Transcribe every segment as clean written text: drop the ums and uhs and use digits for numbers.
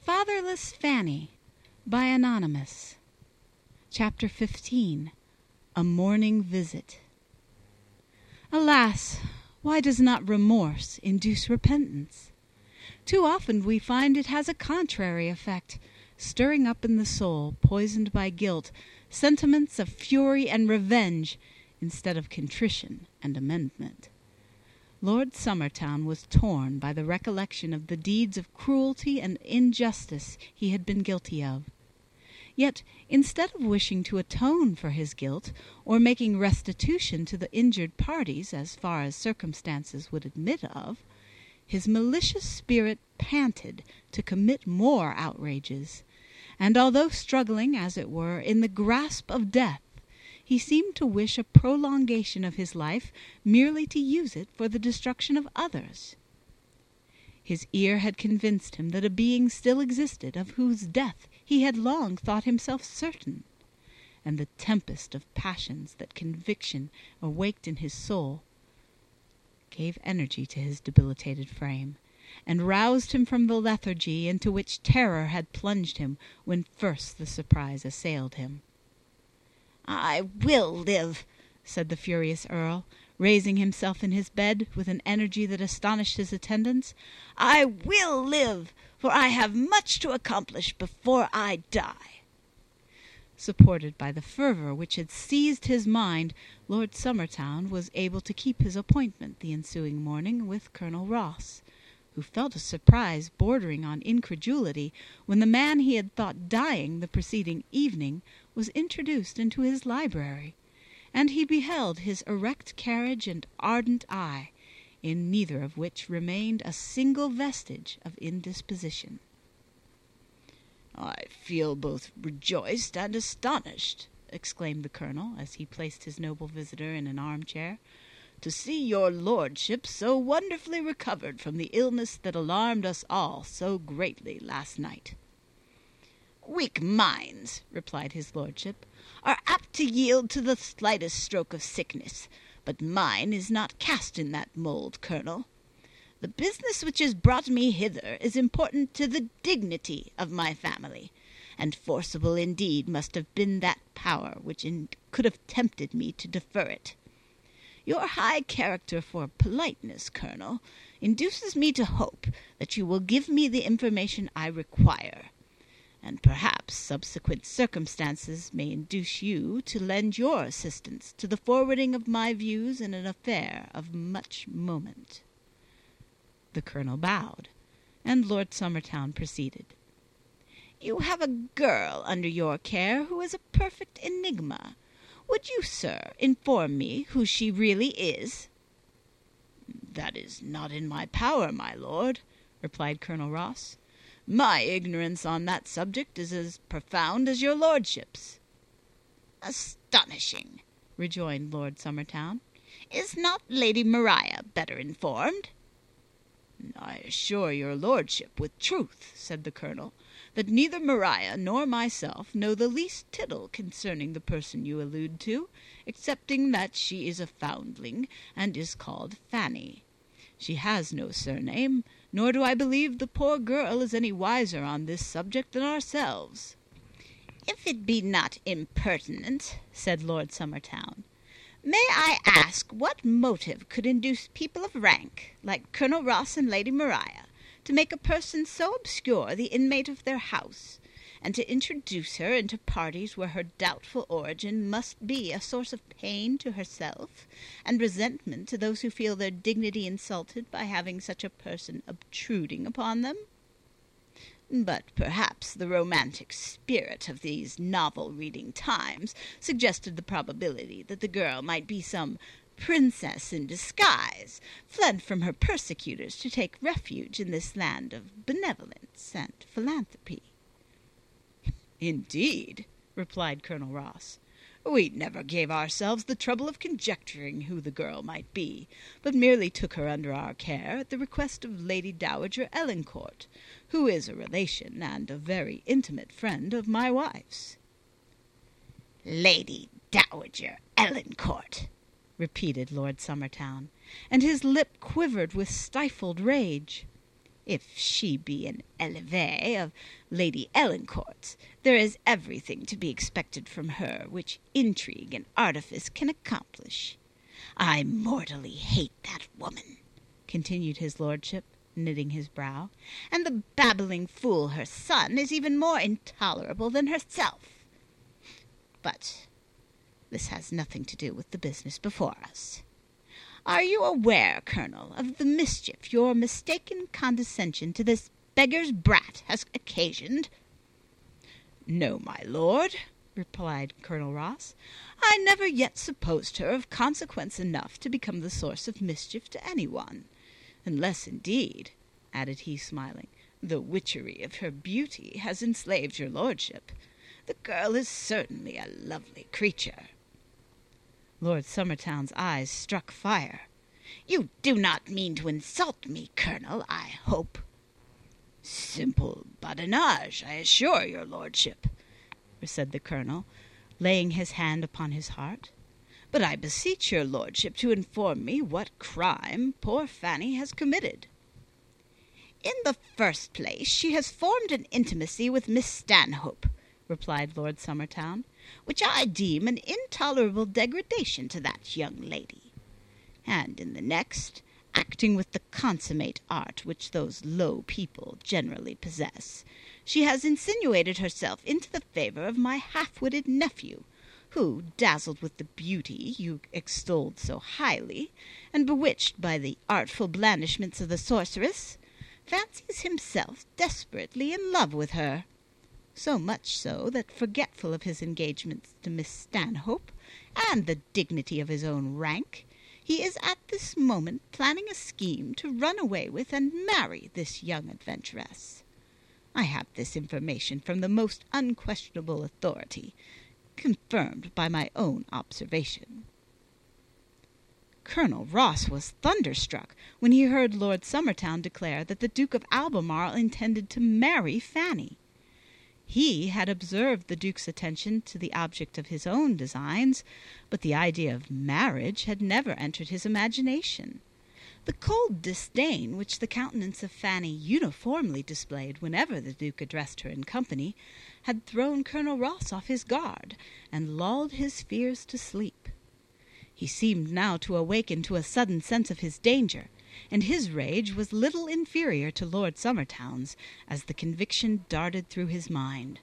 Fatherless Fanny by Anonymous. Chapter 15. A Morning Visit. Alas, why does not remorse induce repentance? Too often we find it has a contrary effect, stirring up in the soul, poisoned by guilt, sentiments of fury and revenge, instead of contrition and amendment. Lord Summertown was torn by the recollection of the deeds of cruelty and injustice he had been guilty of. Yet, instead of wishing to atone for his guilt, or making restitution to the injured parties as far as circumstances would admit of, his malicious spirit panted to commit more outrages, and although struggling, as it were, in the grasp of death, he seemed to wish a prolongation of his life merely to use it for the destruction of others. His ear had convinced him that a being still existed of whose death he had long thought himself certain, and the tempest of passions that conviction awaked in his soul gave energy to his debilitated frame, and roused him from the lethargy into which terror had plunged him when first the surprise assailed him. "I will live," said the furious Earl, raising himself in his bed with an energy that astonished his attendants. "I will live, for I have much to accomplish before I die." Supported by the fervour which had seized his mind, Lord Summertown was able to keep his appointment the ensuing morning with Colonel Ross, who felt a surprise bordering on incredulity when the man he had thought dying the preceding evening was introduced into his library, and he beheld his erect carriage and ardent eye, in neither of which remained a single vestige of indisposition. "I feel both rejoiced and astonished," exclaimed the colonel, as he placed his noble visitor in an armchair, "to see your lordship so wonderfully recovered from the illness that alarmed us all so greatly last night." "Weak minds," replied his lordship, "are apt to yield to the slightest stroke of sickness, but mine is not cast in that mould, colonel. The business which has brought me hither is important to the dignity of my family, and forcible indeed must have been that power which could have tempted me to defer it. Your high character for politeness, colonel, induces me to hope that you will give me the information I require, and perhaps subsequent circumstances may induce you to lend your assistance to the forwarding of my views in an affair of much moment." The colonel bowed, and Lord Summertown proceeded. "You have a girl under your care who is a perfect enigma. Would you, sir, inform me who she really is?" "That is not in my power, my lord," replied Colonel Ross. "My ignorance on that subject is as profound as your lordship's." "Astonishing," rejoined Lord Summertown. "Is not Lady Maria better informed?" "I assure your lordship with truth," said the colonel, "that neither Maria nor myself know the least tittle concerning the person you allude to, excepting that she is a foundling, and is called Fanny. She has no surname, nor do I believe the poor girl is any wiser on this subject than ourselves." "If it be not impertinent," said Lord Summertown, "may I ask what motive could induce people of rank, like Colonel Ross and Lady Maria, to make a person so obscure the inmate of their house, and to introduce her into parties where her doubtful origin must be a source of pain to herself, and resentment to those who feel their dignity insulted by having such a person obtruding upon them? But perhaps the romantic spirit of these novel-reading times suggested the probability that the girl might be some princess in disguise, fled from her persecutors to take refuge in this land of benevolence and philanthropy." "Indeed," replied Colonel Ross, "we never gave ourselves the trouble of conjecturing who the girl might be, but merely took her under our care at the request of Lady Dowager Ellincourt, who is a relation and a very intimate friend of my wife's." "Lady Dowager Ellincourt," repeated Lord Summertown, and his lip quivered with stifled rage. If she be an élève of Lady Ellencourt's, there is everything to be expected from her which intrigue and artifice can accomplish. I mortally hate that woman," continued his lordship, knitting his brow, "and the babbling fool her son is even more intolerable than herself. But this has nothing to do with the business before us. Are you aware, Colonel, of the mischief your mistaken condescension to this beggar's brat has occasioned?" "No, my lord," replied Colonel Ross. "I never yet supposed her of consequence enough to become the source of mischief to any one, unless, indeed," added he, smiling, "the witchery of her beauty has enslaved your lordship. The girl is certainly a lovely creature." Lord Summertown's eyes struck fire. "You do not mean to insult me, Colonel, I hope?" "Simple badinage, I assure your lordship," said the colonel, laying his hand upon his heart. "But I beseech your lordship to inform me what crime poor Fanny has committed." "In the first place, she has formed an intimacy with Miss Stanhope," replied Lord Summertown, "which I deem an intolerable degradation to that young lady. And in the next, acting with the consummate art which those low people generally possess, she has insinuated herself into the favour of my half-witted nephew, who, dazzled with the beauty you extolled so highly, and bewitched by the artful blandishments of the sorceress, fancies himself desperately in love with her. So much so that, forgetful of his engagements to Miss Stanhope, and the dignity of his own rank, he is at this moment planning a scheme to run away with and marry this young adventuress. I have this information from the most unquestionable authority, confirmed by my own observation." Colonel Ross was thunderstruck when he heard Lord Summertown declare that the Duke of Albemarle intended to marry Fanny. He had observed the Duke's attention to the object of his own designs, but the idea of marriage had never entered his imagination. The cold disdain which the countenance of Fanny uniformly displayed whenever the Duke addressed her in company had thrown Colonel Ross off his guard, and lulled his fears to sleep. He seemed now to awaken to a sudden sense of his danger, and his rage was little inferior to Lord Summertown's, as the conviction darted through his mind.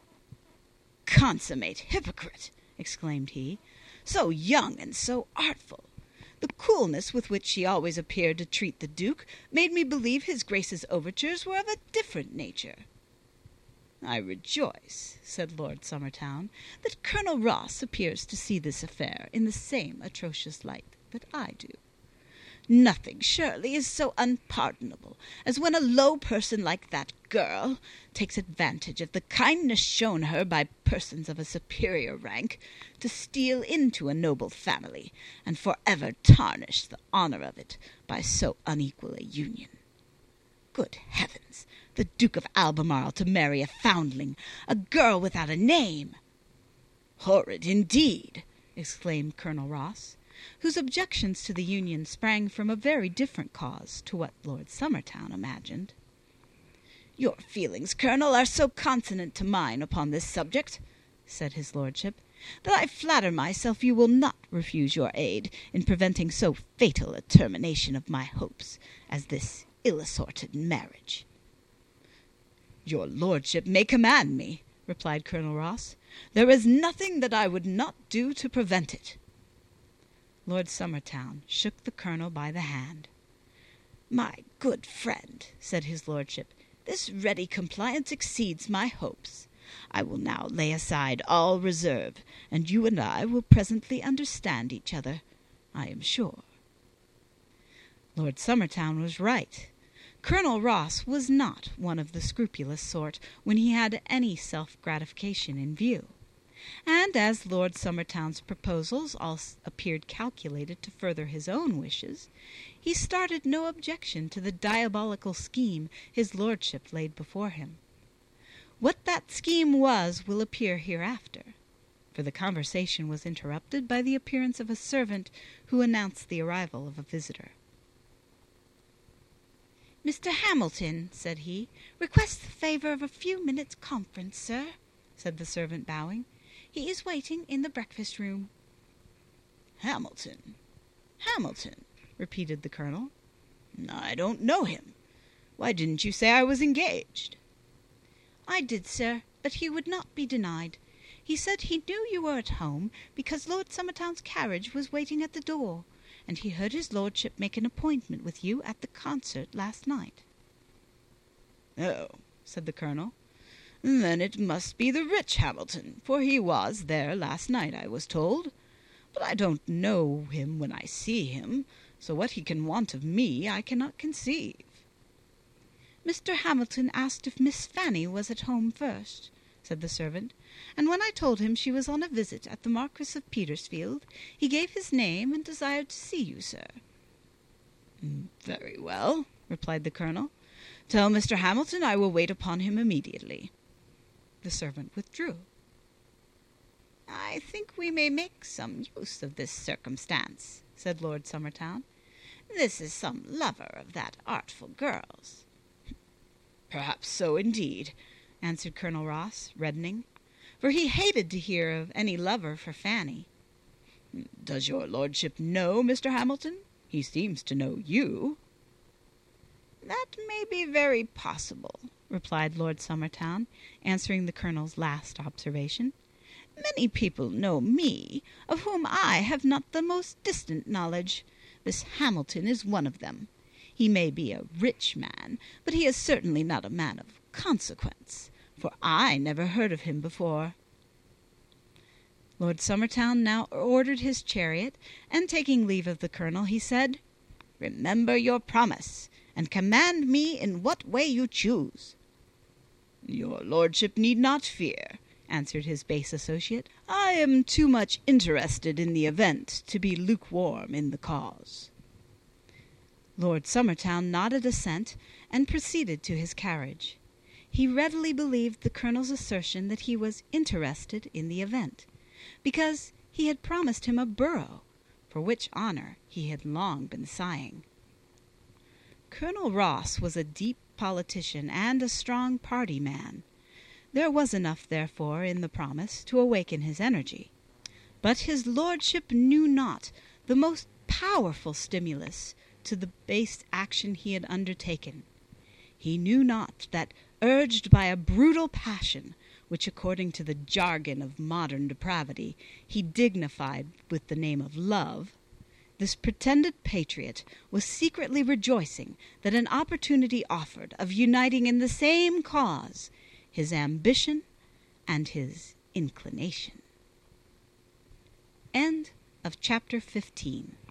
"Consummate hypocrite!" exclaimed he. "So young and so artful! The coolness with which she always appeared to treat the Duke made me believe his Grace's overtures were of a different nature." "I rejoice," said Lord Summertown, "that Colonel Ross appears to see this affair in the same atrocious light that I do. Nothing, surely, is so unpardonable as when a low person like that girl takes advantage of the kindness shown her by persons of a superior rank to steal into a noble family, and for ever tarnish the honour of it by so unequal a union. Good heavens! The Duke of Albemarle to marry a foundling, a girl without a name!" "Horrid indeed!" exclaimed Colonel Ross, whose objections to the union sprang from a very different cause to what Lord Summertown imagined. "Your feelings, Colonel, are so consonant to mine upon this subject," said his lordship, "that I flatter myself you will not refuse your aid in preventing so fatal a termination of my hopes as this ill-assorted marriage." "Your lordship may command me," replied Colonel Ross. "There is nothing that I would not do to prevent it." Lord Summertown shook the colonel by the hand. "My good friend," said his lordship, "this ready compliance exceeds my hopes. I will now lay aside all reserve, and you and I will presently understand each other, I am sure." Lord Summertown was right. Colonel Ross was not one of the scrupulous sort when he had any self-gratification in view, and as Lord Summertown's proposals all appeared calculated to further his own wishes, he started no objection to the diabolical scheme his lordship laid before him. What that scheme was will appear hereafter, for the conversation was interrupted by the appearance of a servant who announced the arrival of a visitor. "Mr. Hamilton," said he, "requests the favour of a few minutes' conference, sir," said the servant, bowing. "He is waiting in the breakfast room." "Hamilton, Hamilton," repeated the colonel. "I don't know him. Why didn't you say I was engaged?" "I did, sir, but he would not be denied. He said he knew you were at home, because Lord Summertown's carriage was waiting at the door, and he heard his lordship make an appointment with you at the concert last night." "Oh," said the colonel, "then it must be the rich Hamilton, for he was there last night, I was told. But I don't know him when I see him, so what he can want of me I cannot conceive." "Mr. Hamilton asked if Miss Fanny was at home first," said the servant, "and when I told him she was on a visit at the Marquis of Petersfield, he gave his name and desired to see you, sir." "Very well," replied the colonel. "Tell Mr. Hamilton I will wait upon him immediately." The servant withdrew. "I think we may make some use of this circumstance," said Lord Summertown. "This is some lover of that artful girl's." "Perhaps so, indeed," answered Colonel Ross, reddening, for he hated to hear of any lover for Fanny. "Does your lordship know Mr. Hamilton? He seems to know you." "That may be very possible," replied Lord Summertown, answering the colonel's last observation. "Many people know me, of whom I have not the most distant knowledge. This Hamilton is one of them. He may be a rich man, but he is certainly not a man of consequence, for I never heard of him before." Lord Summertown now ordered his chariot, and taking leave of the colonel, he said, "Remember your promise, and command me in what way you choose." "Your lordship need not fear," answered his base associate. "I am too much interested in the event to be lukewarm in the cause." Lord Summertown nodded assent, and proceeded to his carriage. He readily believed the colonel's assertion that he was interested in the event, because he had promised him a borough, for which honour he had long been sighing. Colonel Ross was a deep politician and a strong party man. There was enough, therefore, in the promise to awaken his energy. But his lordship knew not the most powerful stimulus to the base action he had undertaken. He knew not that, urged by a brutal passion, which, according to the jargon of modern depravity, he dignified with the name of love, this pretended patriot was secretly rejoicing that an opportunity offered of uniting in the same cause his ambition and his inclination. End of chapter 15.